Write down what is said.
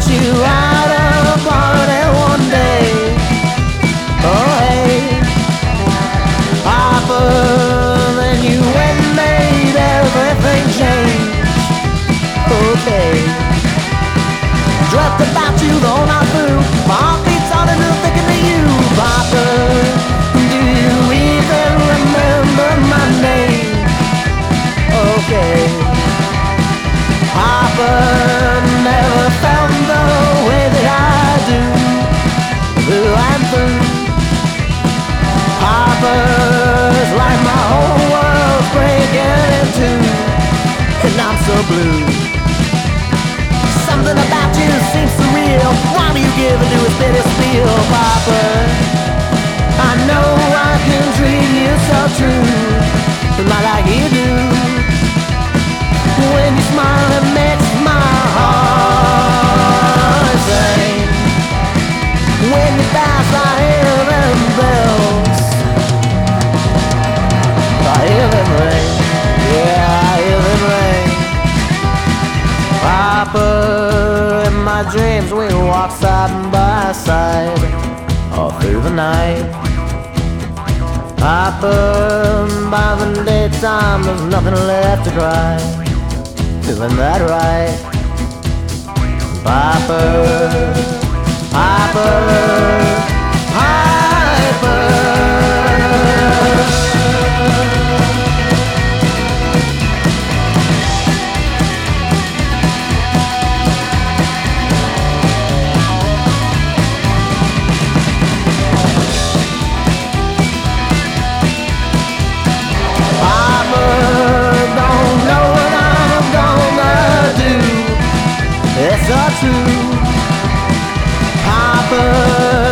you out of party one day. Oh hey, Papa, then you went and made everything change. Okay, dreamt about you the whole night through. My heart beats on and I'm thinking of you, Papa. Do you even remember my name? Okay, Papa, never found the way that I do. Who I'm through. Papa's like my whole world's breaking in two, and I'm so blue. Something about you seems surreal. Why do you give into his bitter spiel, Papa? I know I can treat you so true, but not like you do. When you smile, it makes my heart sing. When you pass, I hear them bells. I hear them ring. Yeah, I hear them ring. Papa, in my dreams we walk side by side all through the night. Papa, by the daytime there's nothing left to cry. Isn't that right? Papa, Papa, Piper. It's all true, Papa.